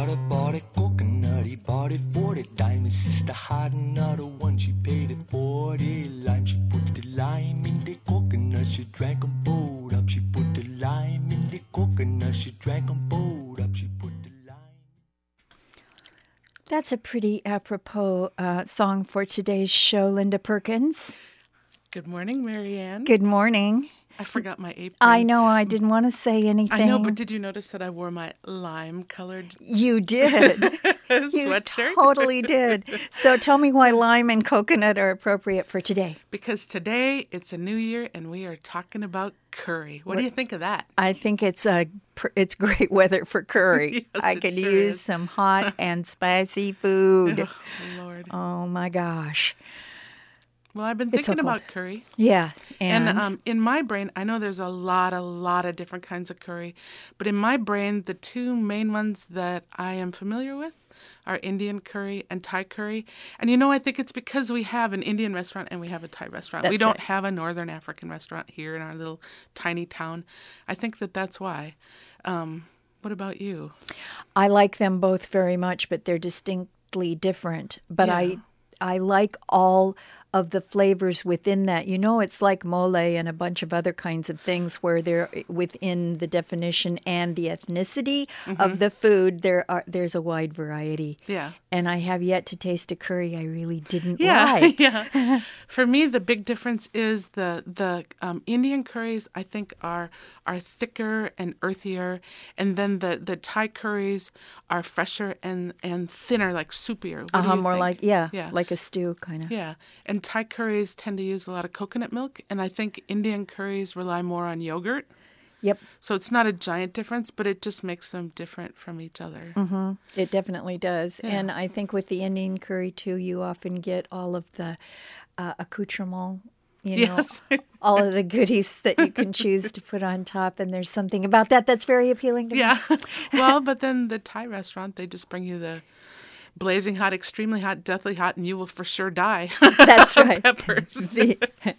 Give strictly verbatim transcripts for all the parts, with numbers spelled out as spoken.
bought it, bought it, coconut. He bought it for the dime. His sister had another one. She paid it for the lime. She put the lime in the coconut. She drank them both up. She put the lime in the coconut. She drank them both up. She put the lime. That's a pretty apropos uh, song for today's show, Linda Perkins. Good morning, Marianne. Good morning. I forgot my apron. I know, I didn't want to say anything. I know, but did you notice that I wore my lime-colored You did. You sweatshirt? totally did. So tell me why lime and coconut are appropriate for today. Because today it's a new year and we are talking about curry. What, what do you think of that? I think it's a it's great weather for curry. Yes, I it could sure use is. some hot and spicy food. Oh, Lord. Oh my gosh. Well, I've been It's so thinking cold. about curry. Yeah. And, And um, in my brain, I know there's a lot, a lot of different kinds of curry. But in my brain, the two main ones that I am familiar with are Indian curry and Thai curry. And you know, I think it's because we have an Indian restaurant and we have a Thai restaurant. That's we don't right. have a Northern African restaurant here in our little tiny town. I think that that's why. Um, what about you? I like them both very much, but they're distinctly different. But Yeah. I I like all of the flavors within that. You know, it's like mole and a bunch of other kinds of things where they're within the definition and the ethnicity Mm-hmm. of the food. There are there's a wide variety. Yeah. And I have yet to taste a curry I really didn't Yeah, like. yeah. For me, the big difference is the the um, Indian curries. I think are are thicker and earthier, and then the, the Thai curries are fresher and, and thinner, like soupier. What do Uh-huh, you more think? like yeah, yeah, like a stew kind of. yeah. And Thai curries tend to use a lot of coconut milk, and I think Indian curries rely more on yogurt. Yep. So it's not a giant difference, but it just makes them different from each other. Mm-hmm. It definitely does. Yeah. And I think with the Indian curry, too, you often get all of the uh, accoutrement, you know, Yes. all of the goodies that you can choose to put on top. And there's something about that that's very appealing to me. Yeah. Well, but then the Thai restaurant, they just bring you the blazing hot, extremely hot, deathly hot, and you will for sure die. That's right. Peppers. The,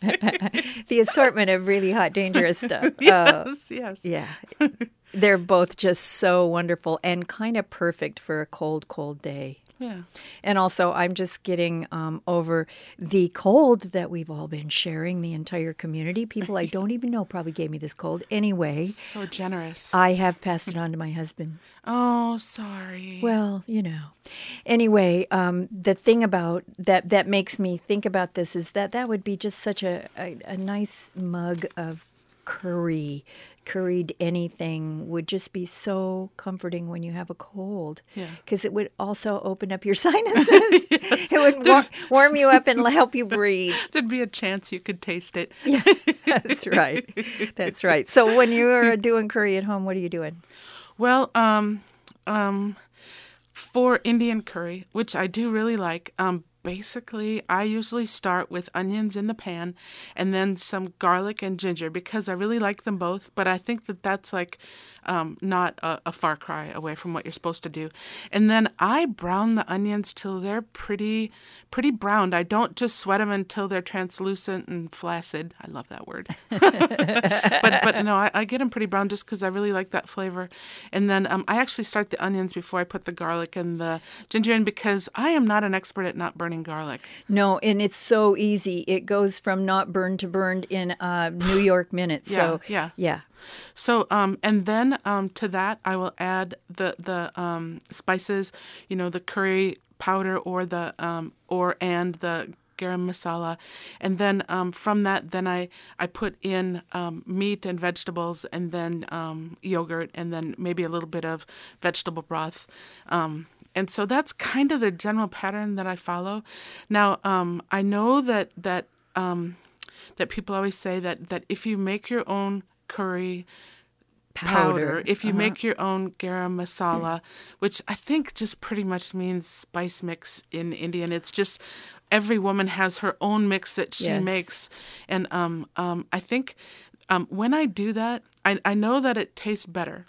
the assortment of really hot, dangerous stuff. Uh, Yes, yes. yeah. They're both just so wonderful and kind of perfect for a cold, cold day. Yeah. And also, I'm just getting um, over the cold that we've all been sharing, the entire community. People I don't even know probably gave me this cold. Anyway, So generous. I have passed it on to my husband. Oh, sorry. Well, you know. Anyway, um, the thing about that that makes me think about this is that that would be just such a, a, a nice mug of curry. Curried anything would just be so comforting when you have a cold. Yeah. Because it would also open up your sinuses. It would war- warm you up and help you breathe. There'd be a chance you could taste it. Yeah, that's right. That's right. So when you are doing curry at home, what are you doing? Well, um, um, for Indian curry, which I do really like, um, basically I usually start with onions in the pan and then some garlic and ginger because I really like them both. But I think that that's like um, not a, a far cry away from what you're supposed to do. And then I brown the onions till they're pretty, pretty browned. I don't just sweat them until they're translucent and flaccid. I love that word. but but no, I, I get them pretty brown just because I really like that flavor. And then um, I actually start the onions before I put the garlic and the ginger in because I am not an expert at not burning garlic. No, and it's so easy. It goes from not burned to burned in uh, New York minutes. So, Yeah, yeah. So, um, and then um, to that, I will add the the um, spices, you know, the curry powder or the um, or and the garam masala, and then um, from that, then I I put in um, meat and vegetables, and then um, yogurt, and then maybe a little bit of vegetable broth. Um, and so that's kind of the general pattern that I follow. Now, um, I know that that um, that people always say that that if you make your own curry powder, Powder. if you Uh-huh. make your own garam masala, which I think just pretty much means spice mix in Indian. It's just every woman has her own mix that she Yes. makes. And um, um, I think um, when I do that, I, I know that it tastes better.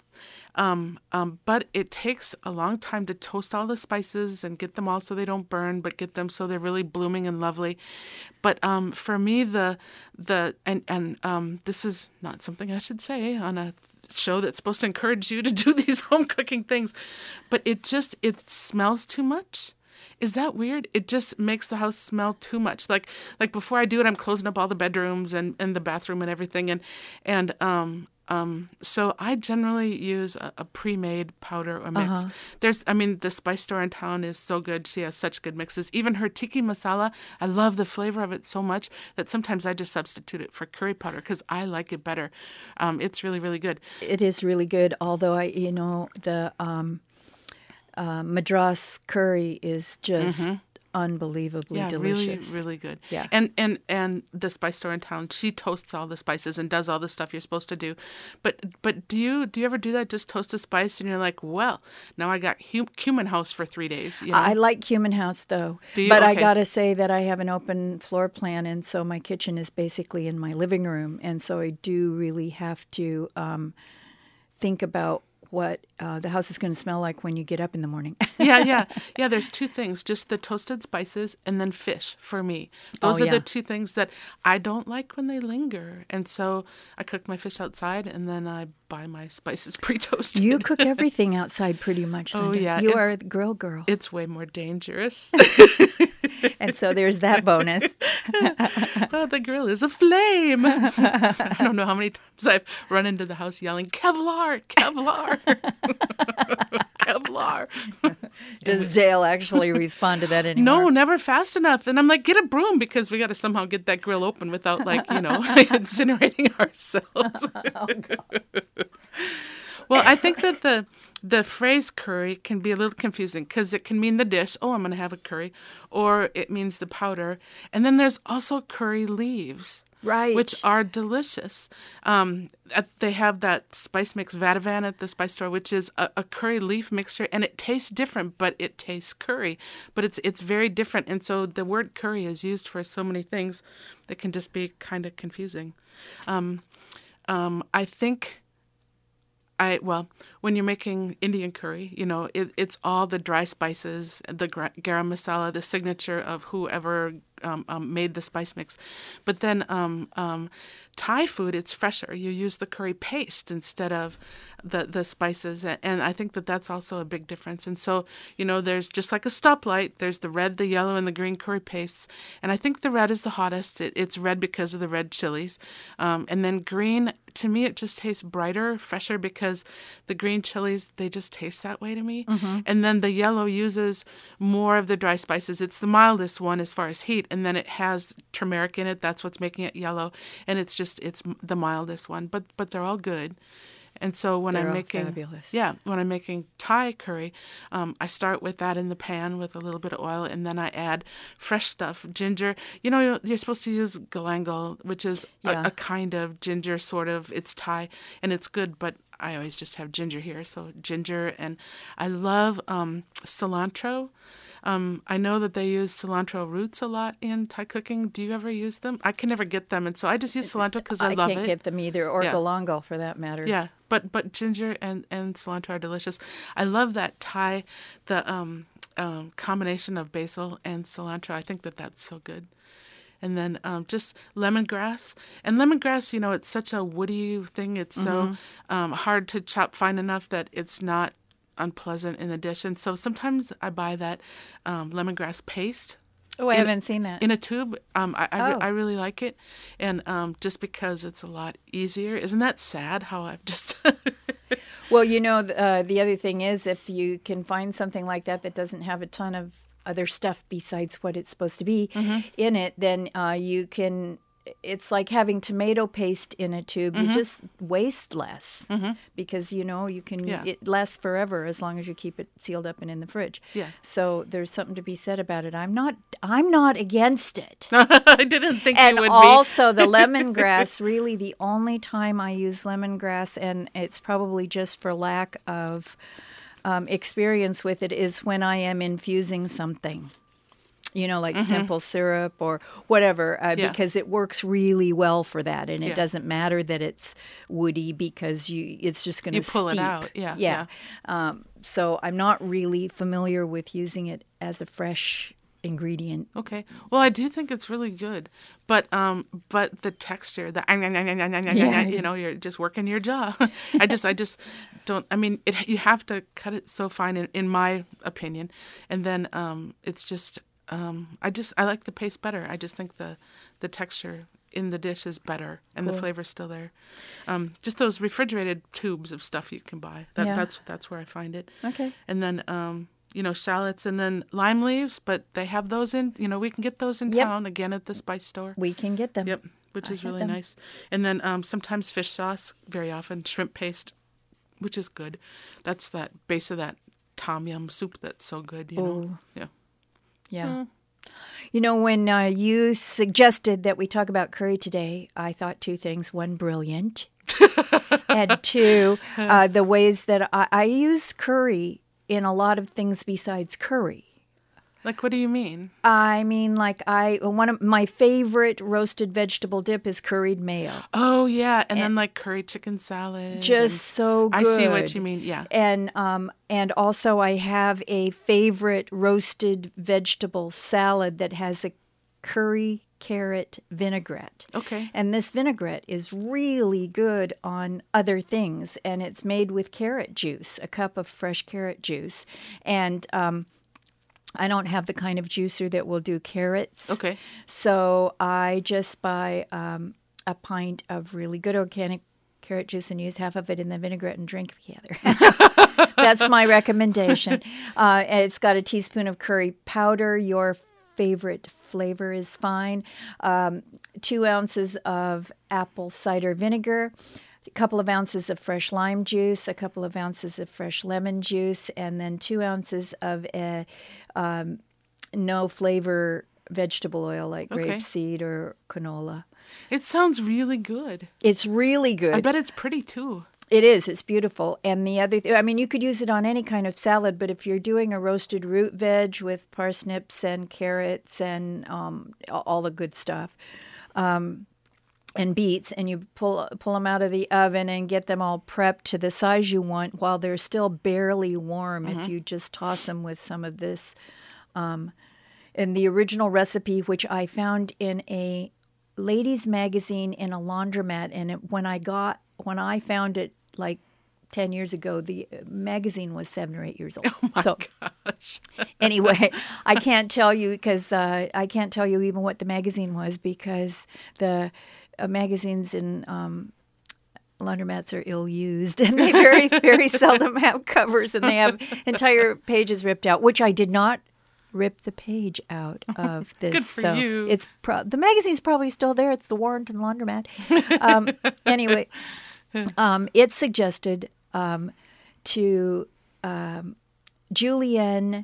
Um, um, but it takes a long time to toast all the spices and get them all so they don't burn, but get them so they're really blooming and lovely. But um, for me, the the and and um, this is not something I should say on a show that's supposed to encourage you to do these home cooking things, but it just it smells too much. Is that weird? It just makes the house smell too much. Like like before I do it, I'm closing up all the bedrooms and, and the bathroom and everything, and and um um so I generally use a, a pre-made powder or mix. Uh-huh. There's I mean the spice store in town is so good. She has such good mixes. Even her tiki masala, I love the flavor of it so much that sometimes I just substitute it for curry powder because I like it better. Um, it's really really good. It is really good, although I, you know, the um, uh, Madras curry is just unbelievably Yeah, delicious. really, really good. Yeah. And and and the spice store in town, she toasts all the spices and does all the stuff you're supposed to do. But but do you do you ever do that? Just toast a spice and you're like, well, now I got hu- cumin house for three days. You know? I like Cumin House, though. Do you? But I Okay. got to say that I have an open floor plan, and so my kitchen is basically in my living room. And so I do really have to um, think about what uh, the house is going to smell like when you get up in the morning. yeah, yeah, yeah. There's two things: just the toasted spices, and then fish. For me, those Oh, are yeah. the two things that I don't like when they linger. And so I cook my fish outside, and then I buy my spices pre-toasted. You cook everything outside pretty much, Oh, Linda. yeah, You are it's- the grill girl. It's way more dangerous. And so there's that bonus. Oh, the grill is aflame. I don't know how many times I've run into the house yelling, Kevlar, Kevlar, Kevlar. Does Dale actually respond to that anymore? No, never fast enough. And I'm like, get a broom because we got to somehow get that grill open without, like, you know, incinerating ourselves. Well, I think that the the phrase curry can be a little confusing because it can mean the dish, oh, I'm going to have a curry, or it means the powder. And then there's also curry leaves. Right. Which are delicious. Um, at- they have that spice mix Vativan at the spice store, which is a, a curry leaf mixture, and it tastes different, but it tastes curry. But it's it's very different, and so the word curry is used for so many things that can just be kind of confusing. Um, um, I think. I, well, when you're making Indian curry, you know, it, it's all the dry spices, the gra- garam masala, the signature of whoever um, um, made the spice mix. But then um, um, Thai food, it's fresher. You use the curry paste instead of the, the spices. And, and I think that that's also a big difference. And so, you know, there's just like a stoplight, there's the red, the yellow, and the green curry pastes. And I think the red is the hottest. It, it's red because of the red chilies. Um, and then green, to me, it just tastes brighter, fresher because the green chilies, they just taste that way to me. Mm-hmm. And then the yellow uses more of the dry spices. It's the mildest one as far as heat. And then it has turmeric in it. That's what's making it yellow. And it's just, it's the mildest one. But but they're all good. And so when They're I'm all making, fabulous. yeah, when I'm making Thai curry, um, I start with that in the pan with a little bit of oil, and then I add fresh stuff, ginger. You know, you're, you're supposed to use galangal, which is Yeah. a, a kind of ginger, sort of. It's Thai, and it's good, but I always just have ginger here. So ginger, and I love um, cilantro. Um, I know that they use cilantro roots a lot in Thai cooking. Do you ever use them? I can never get them, and so I just use cilantro because I, I love can't it. get them either, or Yeah. galangal for that matter. Yeah, but but ginger and, and cilantro are delicious. I love that Thai, the um, um, combination of basil and cilantro. I think that that's so good. And then um, just lemongrass. And lemongrass, you know, it's such a woody thing. It's so um, hard to chop fine enough that it's not unpleasant in the dish. And so sometimes I buy that um, lemongrass paste. Oh, I in- haven't seen that. In a tube. Um, I, I, re- Oh. I really like it. And um, just because it's a lot easier. Isn't that sad how I've just... Well, you know, th- uh, the other thing is if you can find something like that that doesn't have a ton of other stuff besides what it's supposed to be in it, then uh, you can. It's like having tomato paste in a tube. You just waste less because you know you can. Yeah. It lasts forever as long as you keep it sealed up and in the fridge. Yeah. So there's something to be said about it. I'm not. I'm not against it. I didn't think And you would also the lemongrass, really the only time I use lemongrass, and it's probably just for lack of um, experience with it, is when I am infusing something. you know, like simple syrup or whatever, uh, Yeah. because it works really well for that, and it Yeah. doesn't matter that it's woody because you it's just going to You pull it steep. out. Yeah, yeah. Um, so I'm not really familiar with using it as a fresh ingredient. Okay. Well, I do think it's really good, but um, but the texture, the Yeah. you know, you're just working your jaw. I just, I just don't. I mean, it. You have to cut it so fine, in, in my opinion, and then um, it's just. Um, I just I like the paste better. I just think the the texture in the dish is better and Cool. the flavor's still there. Um, just those refrigerated tubes of stuff you can buy. That Yeah. that's that's where I find it. Okay. And then um, you know, shallots and then lime leaves, but they have those in. You know, we can get those in Yep. town again at the spice store. We can get them. Yep, which I is had really them. nice. And then um, sometimes fish sauce, very often shrimp paste, which is good. That's that base of that tom yum soup that's so good. You know. Oh. Yeah. Yeah. You know, when uh, you suggested that we talk about curry today, I thought two things. One, brilliant. And two, uh, the ways that I, I use curry in a lot of things besides curry. Like, what do you mean? I mean, like I one of my favorite roasted vegetable dip is curried mayo. Oh, yeah. And, then, like, curry chicken salad. Just and- so good. I see what you mean. Yeah. And um and also I have a favorite roasted vegetable salad that has a curry carrot vinaigrette. Okay. And this vinaigrette is really good on other things, and it's made with carrot juice, a cup of fresh carrot juice. And um I don't have the kind of juicer that will do carrots. Okay. So I just buy um, a pint of really good organic carrot juice and use half of it in the vinaigrette and drink the other. That's my recommendation. Uh, and it's got a teaspoon of curry powder. Your favorite flavor is fine. Um, two ounces of apple cider vinegar. A couple of ounces of fresh lime juice, a couple of ounces of fresh lemon juice, and then two ounces of a um, no flavor vegetable oil like Okay. grapeseed or canola. It sounds really good. It's really good. I bet it's pretty, too. It is. It's beautiful. And the other, th- I mean, you could use it on any kind of salad, but if you're doing a roasted root veg with parsnips and carrots and um, a- all the good stuff, um, and beets, and you pull pull them out of the oven and get them all prepped to the size you want while they're still barely warm. If you just toss them with some of this, um, in the original recipe, which I found in a ladies' magazine in a laundromat, and it, when I got when I found it like ten years ago, the magazine was seven or eight years old. Oh, my so gosh. anyway, I can't tell you because uh, I can't tell you even what the magazine was because the uh, magazines in um, laundromats are ill-used and they very, very seldom have covers and they have entire pages ripped out, which I did not rip the page out of this. Good for so you. It's pro- the magazine's probably still there. It's the Warrenton Laundromat. Um, anyway, um, it suggested um, to um, julienne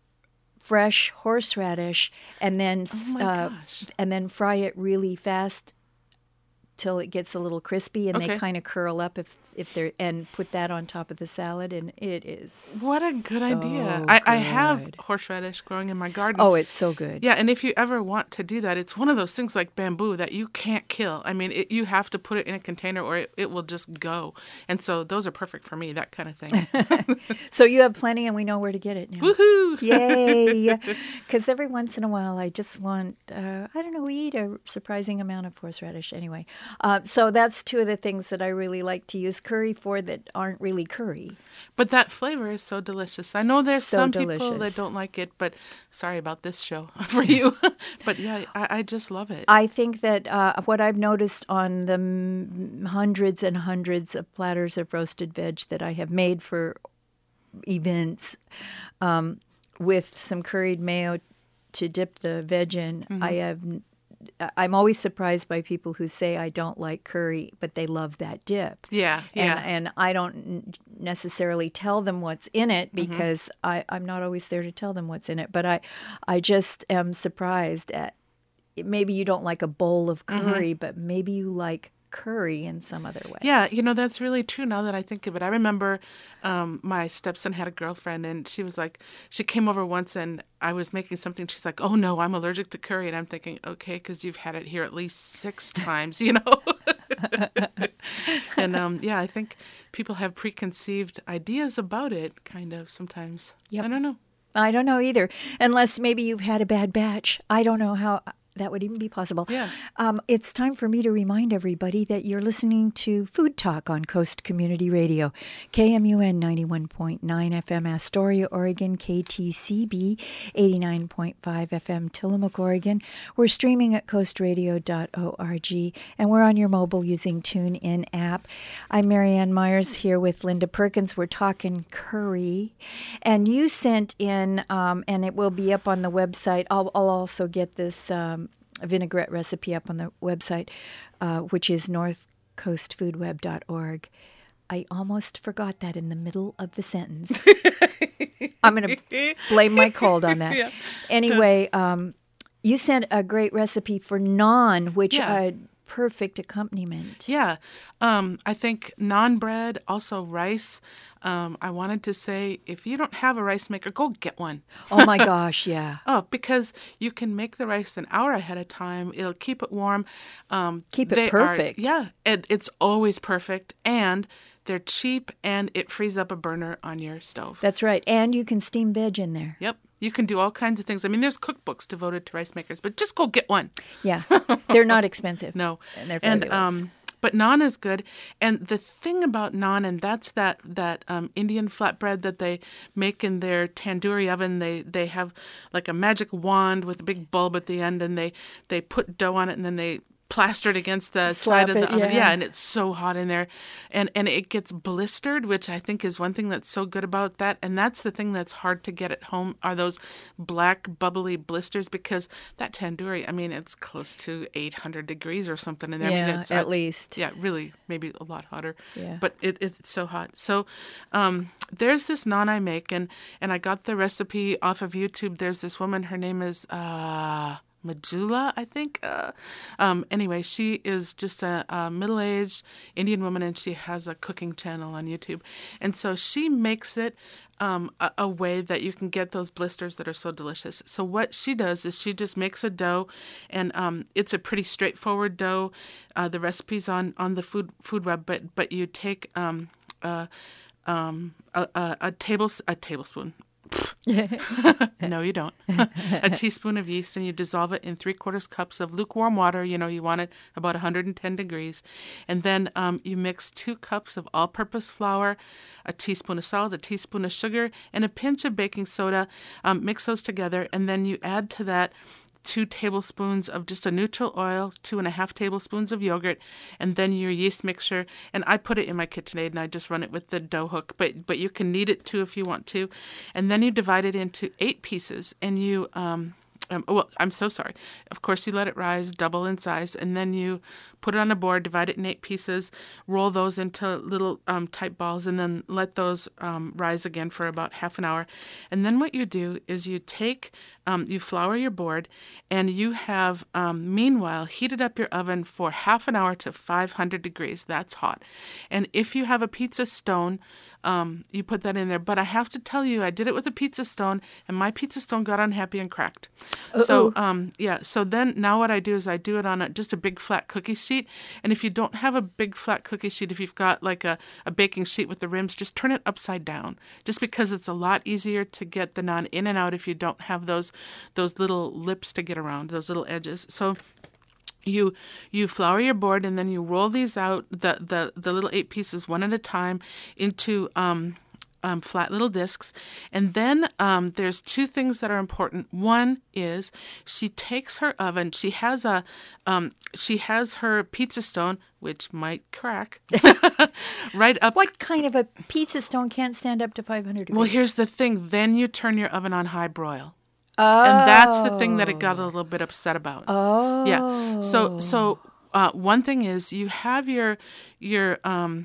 fresh horseradish and then Oh my uh, gosh. and then fry it really fast till it gets a little crispy and Okay. they kind of curl up if if they're and put that on top of the salad and it is What a good so idea. I, I have good. horseradish growing in my garden. Oh, it's so good. Yeah, and if you ever want to do that, it's one of those things like bamboo that you can't kill. I mean, it, you have to put it in a container or it, it will just go. And so those are perfect for me, that kind of thing. So you have plenty and we know where to get it now. Woohoo! Yay! Because every once in a while, I just want, uh, I don't know, we eat a surprising amount of horseradish anyway. Uh, so that's two of the things that I really like to use curry for that aren't really curry. But that flavor is so delicious. I know there's So some people delicious. that don't like it, but sorry about this show for you. But yeah, I, I just love it. I think that uh, what I've noticed on the m- hundreds and hundreds of platters of roasted veg that I have made for events um, with some curried mayo to dip the veg in, Mm-hmm. I have. I'm always surprised by people who say I don't like curry, but they love that dip. Yeah, yeah. And, and I don't n- necessarily tell them what's in it Mm-hmm. because I, I'm not always there to tell them what's in it. But I, I just am surprised at maybe you don't like a bowl of curry, but maybe you like curry in some other way. Yeah, you know, that's really true now that I think of it. I remember um, my stepson had a girlfriend, and she was like, she came over once, and I was making something. She's like, oh, no, I'm allergic to curry. And I'm thinking, okay, because you've had it here at least six times, you know? and um, yeah, I think people have preconceived ideas about it, kind of, sometimes. Yep. I don't know. I don't know either, unless maybe you've had a bad batch. I don't know how that would even be possible. Yeah. Um, it's time for me to remind everybody that you're listening to Food Talk on Coast Community Radio, K M U N ninety-one point nine F M Astoria, Oregon, K T C B eighty-nine point five F M Tillamook, Oregon. We're streaming at coast radio dot org, and we're on your mobile using TuneIn app. I'm Marianne Myers here with Linda Perkins. We're talking curry, and you sent in, um, and it will be up on the website. I'll, I'll also get this um, vinaigrette recipe up on the website, uh, which is north coast food web dot org. I almost forgot that in the middle of the sentence. I'm going to blame my cold on that. Yeah. Anyway, um, you sent a great recipe for naan, which Yeah. a perfect accompaniment. Yeah. Um, I think naan bread, also rice. Um, I wanted to say, if you don't have a rice maker, go get one. Oh my gosh, yeah. Oh, because you can make the rice an hour ahead of time. It'll keep it warm. Um, Keep it they are- perfect. yeah, it, it's always perfect, and they're cheap, and it frees up a burner on your stove. That's right. And you can steam veg in there. Yep, you can do all kinds of things. I mean, there's cookbooks devoted to rice makers, but just go get one. Yeah. They're not expensive. No, And they're and fabulous. um, but naan is good. And the thing about naan, and that's that that um, Indian flatbread that they make in their tandoori oven. They they have like a magic wand with a big bulb at the end, and they they put dough on it, and then they plaster it against the Slap side of it, the oven. yeah. Yeah, and it's so hot in there, and and it gets blistered, which I think is one thing that's so good about that. And that's the thing that's hard to get at home are those black bubbly blisters, because that tandoori, I mean, it's close to eight hundred degrees or something in there. I mean, Yeah, it's, at it's- least. Yeah, really, maybe a lot hotter. Yeah. But it, it's so hot. So um, there's this naan I make, and, and I got the recipe off of YouTube. There's this woman, her name is uh, Majula, I think. Uh, um, anyway, she is just a, a middle-aged Indian woman, and she has a cooking channel on YouTube. And so she makes it um, a, a way that you can get those blisters that are so delicious. So what she does is she just makes a dough, and um, it's a pretty straightforward dough. Uh, the recipe's on, on the food food web, but but you take um, uh, um, a, a, a, tables, a tablespoon. No, you don't. A teaspoon of yeast, and you dissolve it in three quarters cups of lukewarm water. You know, you want it about one hundred ten degrees. And then um, you mix two cups of all-purpose flour, a teaspoon of salt, a teaspoon of sugar, and a pinch of baking soda. Um, mix those together, and then you add to that two tablespoons of just a neutral oil, two and a half tablespoons of yogurt, and then your yeast mixture. And I put it in my KitchenAid, and I just run it with the dough hook, but but you can knead it too if you want to. And then you divide it into eight pieces, and you um, um well, I'm so sorry. Of course, you let it rise, double in size, and then you put it on a board, divide it in eight pieces, roll those into little um, tight balls, and then let those um, rise again for about half an hour. And then what you do is you take, um, you flour your board, and you have, um, meanwhile, heated up your oven for half an hour to five hundred degrees. That's hot. And if you have a pizza stone, um, you put that in there. But I have to tell you, I did it with a pizza stone, and my pizza stone got unhappy and cracked. So, um, yeah, so then now what I do is I do it on a, just a big flat cookie sheet. And if you don't have a big flat cookie sheet, if you've got like a, a baking sheet with the rims, just turn it upside down, just because it's a lot easier to get the naan in and out if you don't have those those little lips to get around, those little edges. So you you flour your board, and then you roll these out, the the, the little eight pieces one at a time, into um Um, flat little discs. And then um, there's two things that are important. One is she takes her oven. She has a um, she has her pizza stone, which might crack, right up. What kind of a pizza stone can't stand up to five hundred degrees? Well, here's the thing. Then you turn your oven on high broil. oh. And that's the thing that it got a little bit upset about. Oh. Yeah. So so uh, one thing is you have your your um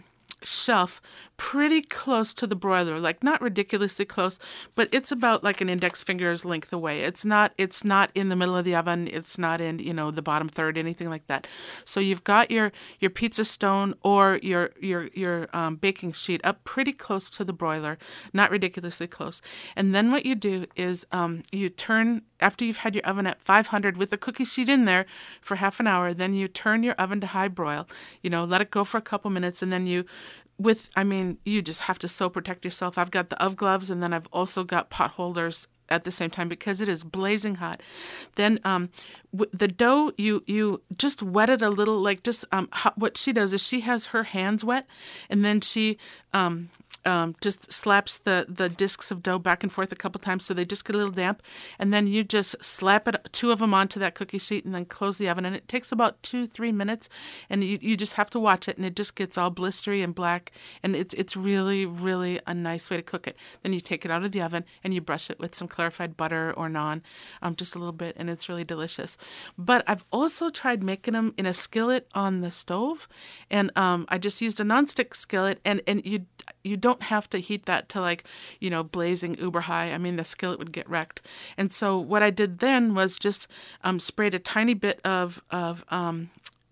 shelf pretty close to the broiler, like not ridiculously close, but it's about like an index finger's length away. It's not it's not in the middle of the oven. It's not in, you know, the bottom third, anything like that. So you've got your your pizza stone or your your your um, baking sheet up pretty close to the broiler, not ridiculously close. And then what you do is um, you turn, after you've had your oven at five hundred with the cookie sheet in there for half an hour, then you turn your oven to high broil, you know, let it go for a couple minutes, and then you with, I mean, you just have to so protect yourself. I've got the O V gloves, and then I've also got pot holders at the same time because it is blazing hot. Then um, w- the dough, you you just wet it a little, like just um, ho- what she does is she has her hands wet, and then she um, um, just slaps the, the discs of dough back and forth a couple times so they just get a little damp, and then you just slap it, two of them onto that cookie sheet, and then close the oven, and it takes about two, three minutes, and you, you just have to watch it, and it just gets all blistery and black, and it's it's really, really a nice way to cook it. Then you take it out of the oven, and you brush it with some clarified butter or naan, um, just a little bit, and it's really delicious. But I've also tried making them in a skillet on the stove, and um, I just used a nonstick skillet, and, and you you don't have to heat that to like, you know, blazing uber high. I mean, the skillet would get wrecked. And so what I did then was just um, sprayed a tiny bit of of um,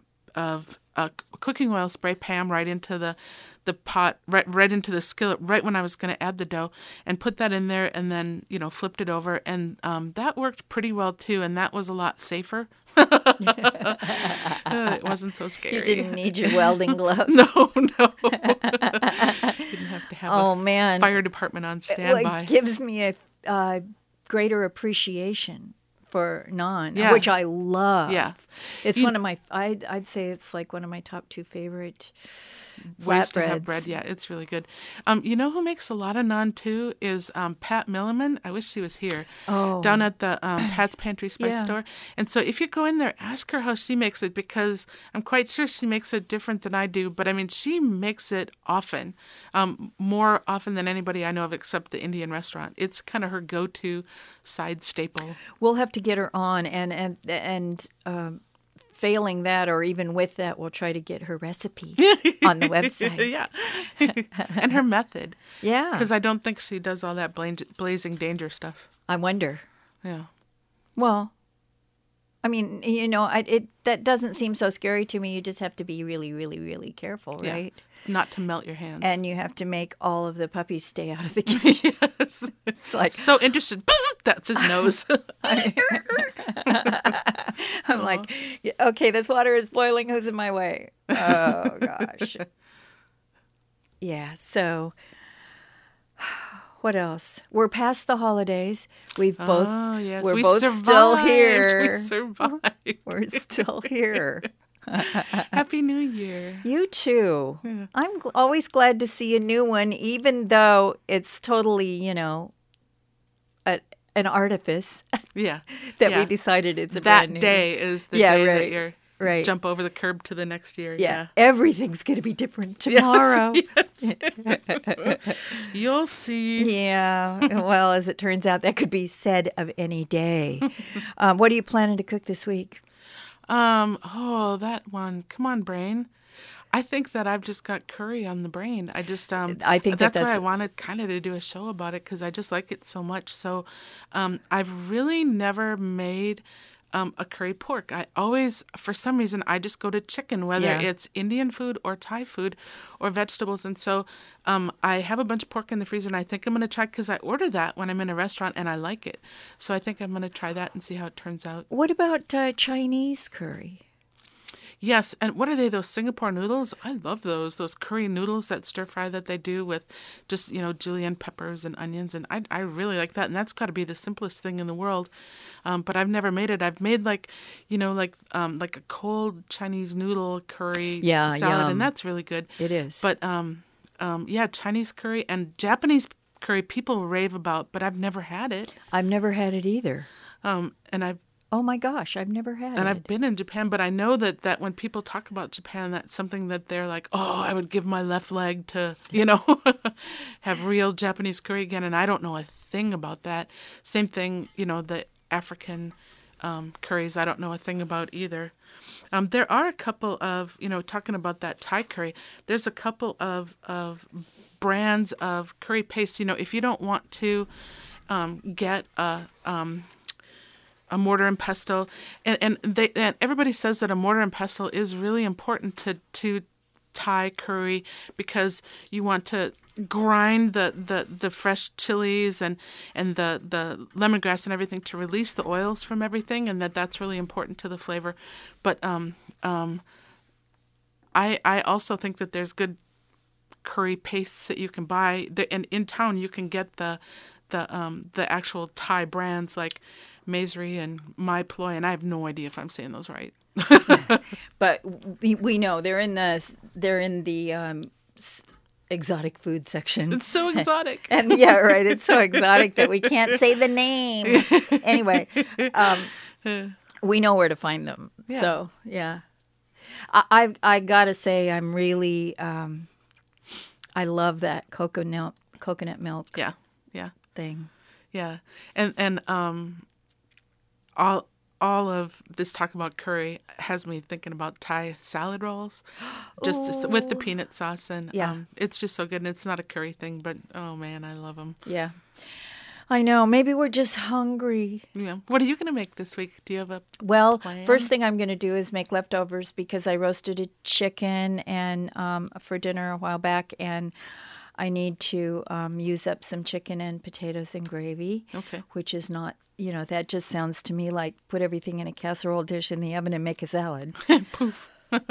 of uh, cooking oil spray, Pam, right into the the pot, right right into the skillet, right when I was going to add the dough, and put that in there, and then, you know, flipped it over, and um, that worked pretty well too, and that was a lot safer. uh, it wasn't so scary. You didn't need your welding gloves. No, no. Didn't have to have Oh, a man. fire department on Well, standby. it gives me a uh, greater appreciation for naan, Yeah. which I love. Yeah. It's You- one of my, I'd, I'd say it's like one of my top two favorite Ways to have flatbreads. bread. Yeah, it's really good. Um, you know who makes a lot of naan too is um, Pat Milliman. I wish she was here. Oh. Down at the um, Pat's Pantry Spice Yeah. Store. And so if you go in there, ask her how she makes it, because I'm quite sure she makes it different than I do. But I mean, she makes it often, um, more often than anybody I know of except the Indian restaurant. It's kind of her go-to side staple. We'll have to get her on, and and and um, failing that, or even with that, we'll try to get her recipe on the website. Yeah. And her method. Yeah. Because I don't think she does all that bla- blazing danger stuff. I wonder. Yeah. Well, I mean, you know, I, it that doesn't seem so scary to me. You just have to be really, really, really careful, Yeah. right? Not to melt your hands. And you have to make all of the puppies stay out of the kitchen. Yes. It's like So interested. That's his nose. I'm like, okay, this water is boiling. Who's in my way? Oh gosh. Yeah. So, what else? We're past the holidays. We've both. Oh, yes. We're we both survived. still here. We survived. We're still here. Happy New Year. You too. I'm gl- always glad to see a new one, even though it's totally, you know, a, an artifice Yeah. that yeah. we decided it's a That brand new. day is the Yeah, day right, that you're right. jump over the curb to the next year. Yeah, everything's going to be different Yes, tomorrow. yes. You'll see. Yeah. Well, as it turns out, that could be said of any day. Um, what are you planning to cook this week? Um, oh, that one. Come on, brain. I think that I've just got curry on the brain. I just, um, I think that that's why that's- I wanted kind of to do a show about it, because I just like it so much. So, um, I've really never made um, a curry pork. I always, for some reason, I just go to chicken, whether Yeah. it's Indian food or Thai food or vegetables. And so, um, I have a bunch of pork in the freezer, and I think I'm going to try, because I order that when I'm in a restaurant and I like it. So I think I'm going to try that and see how it turns out. What about uh, Chinese curry? Yes, and what are they, those Singapore noodles? I love those, those curry noodles, that stir fry that they do with just, you know, julienne peppers and onions, and I I really like that, and that's got to be the simplest thing in the world, um, but I've never made it. I've made like, you know, like um, like a cold Chinese noodle curry Yeah, salad, yum. and that's really good. It is. But um, um, yeah, Chinese curry and Japanese curry people rave about, but I've never had it, I've never had it either. um, and I've Oh my gosh, I've never had And it. I've been in Japan, but I know that, that when people talk about Japan, that's something that they're like, oh, I would give my left leg to, you know, have real Japanese curry again. And I don't know a thing about that. Same thing, you know, the African um, curries I don't know a thing about either. Um, there are a couple of, you know, talking about that Thai curry, there's a couple of, of brands of curry paste. You know, if you don't want to um, get a, um, a mortar and pestle, and, and, they, and everybody says that a mortar and pestle is really important to, to Thai curry because you want to grind the, the, the fresh chilies and, and the, the lemongrass and everything to release the oils from everything, and that that's really important to the flavor. But um, um, I I also think that there's good curry pastes that you can buy. The, and in town you can get the the um, the actual Thai brands like Maesri and My Ploy, and I have no idea if I'm saying those right. But we, we know they're in the they're in the um, s- exotic food section. It's so exotic. And yeah, right. It's so exotic that we can't say the name. Anyway, um, we know where to find them. Yeah. So yeah, I I, I gotta say I'm really um, I love that coconut coconut milk Yeah, yeah, thing. yeah, and and um, all all of this talk about curry has me thinking about Thai salad rolls, just this, with the peanut sauce, and Yeah. um, it's just so good. And it's not a curry thing, but oh man, I love them. Yeah, I know. Maybe we're just hungry. Yeah. What are you gonna make this week? Do you have a Well, plan? first thing I'm going to do is make leftovers because I roasted a chicken and um, for dinner a while back, and I need to um, use up some chicken and potatoes and gravy. Okay. Which is not, you know, that just sounds to me like put everything in a casserole dish in the oven and make a salad. Poof.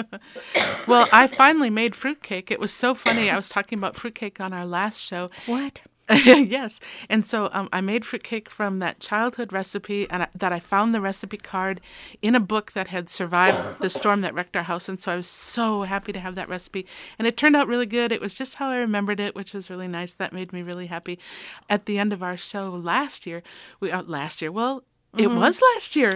Well, I finally made fruitcake. It was so funny. I was talking about fruitcake on our last show. What? Yes. And so um, I made fruitcake from that childhood recipe, and I, that I found the recipe card in a book that had survived the storm that wrecked our house. And so I was so happy to have that recipe. And it turned out really good. It was just how I remembered it, which was really nice. That made me really happy. At the end of our show last year, we uh, last year, well, it was last year.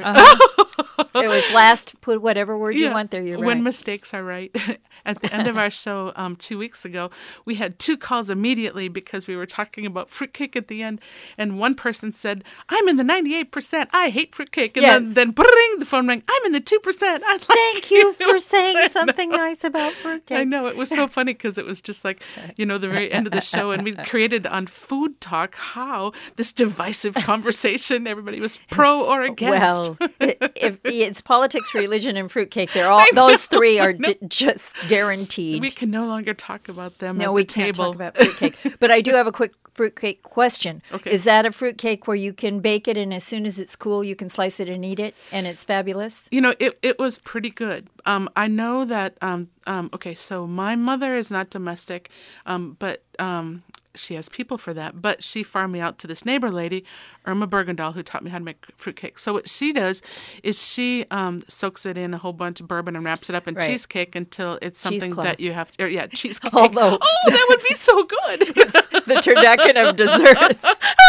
It was last, put whatever word you Yeah, want there, you're when right. mistakes are right. At the end of our show um, two weeks ago, we had two calls immediately because we were talking about fruitcake at the end, and one person said, "I'm in the ninety-eight percent. I hate fruitcake," and Yes. then then bring the phone rang. "I'm in the two percent. I like Thank you it." for saying something nice about fruitcake. I know, it was so funny because it was just like, you know, the very end of the show, and we created on Food Talk how this divisive conversation, everybody was pro or against. Well, i- if it's politics, religion, and fruitcake, they're all those three are d- just guaranteed. We can no longer talk about them no, at we the can't table. talk about fruitcake. But I do have a quick fruitcake question. Okay. Is that a fruitcake where you can bake it and as soon as it's cool, you can slice it and eat it, and it's fabulous? You know, it, it was pretty good. Um, I know that, um, um, okay, so my mother is not domestic, um, but um, she has people for that. But she farmed me out to this neighbor lady, Irma Bergendahl, who taught me how to make fruitcake. So what she does is she um, soaks it in a whole bunch of bourbon and wraps it up in Right. cheesecake until it's something Cheesecloth. that you have to, or, yeah, cheesecake. Although- oh, that would be so good. The turducken of desserts.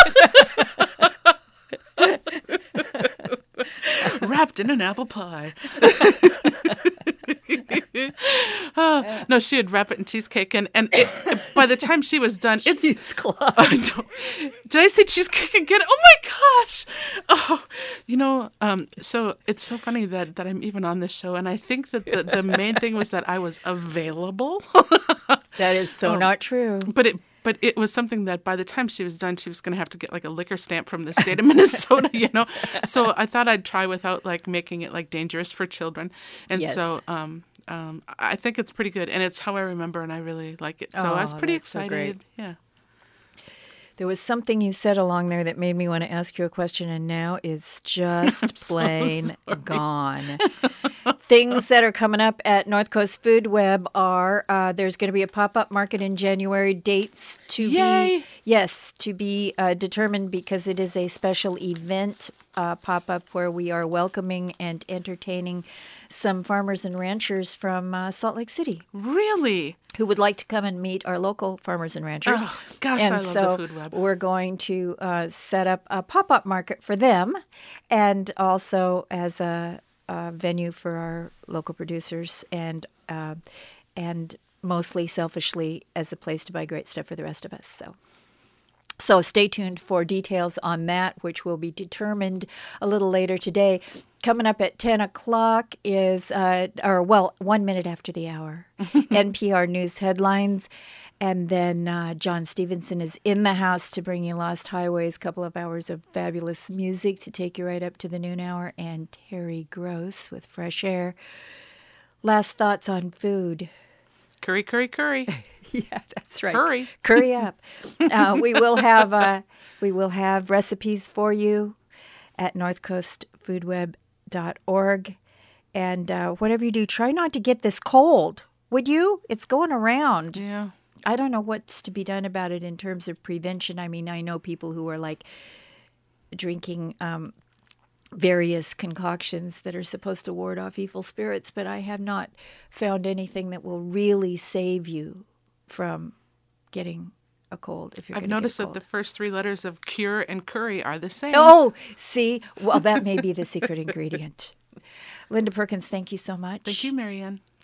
Wrapped in an apple pie. Oh, no, she would wrap it in cheesecake, and, and it, by the time she was done, it's. Cheesecloth. I don't, did I say cheesecake again? Oh my gosh! Oh, you know, um, so it's so funny that, that I'm even on this show, and I think that the, the main thing was that I was available. That is so Oh. not true. But it but it was something that by the time she was done, she was going to have to get like a liquor stamp from the state of Minnesota, you know. So I thought I'd try without like making it like dangerous for children, and Yes. so um, um, I think it's pretty good, and it's how I remember, and I really like it. So I was Oh, pretty that's so excited. great. Yeah. There was something you said along there that made me want to ask you a question, and now it's just so plain sorry. gone. Things that are coming up at North Coast Food Web are uh, there's going to be a pop-up market in January. Dates to Yay! be yes to be uh, determined because it is a special event uh, pop-up where we are welcoming and entertaining some farmers and ranchers from uh, Salt Lake City Really? who would like to come and meet our local farmers and ranchers. Oh, gosh, and I love so the Food Web. we're going to uh, set up a pop-up market for them and also as a, a venue for our local producers and uh, and mostly selfishly as a place to buy great stuff for the rest of us. So So stay tuned for details on that, which will be determined a little later today. Coming up at ten o'clock is, uh, or well, one minute after the hour, N P R News headlines. And then uh, John Stevenson is in the house to bring you Lost Highways, a couple of hours of fabulous music to take you right up to the noon hour, and Terry Gross with Fresh Air. Last thoughts on food. Curry, curry, curry. Yeah, that's right. Curry. Curry up. Uh, we will have uh, we will have recipes for you at north coast food web dot org. And uh, whatever you do, try not to get this cold. Would you? It's going around. Yeah. I don't know what's to be done about it in terms of prevention. I mean, I know people who are like drinking um, various concoctions that are supposed to ward off evil spirits, but I have not found anything that will really save you from getting a cold. If you're I've gonna get noticed a that cold. the first three letters of cure and curry are the same. Oh, see? Well, that may be the secret ingredient. Linda Perkins, thank you so much. Thank you, Marianne.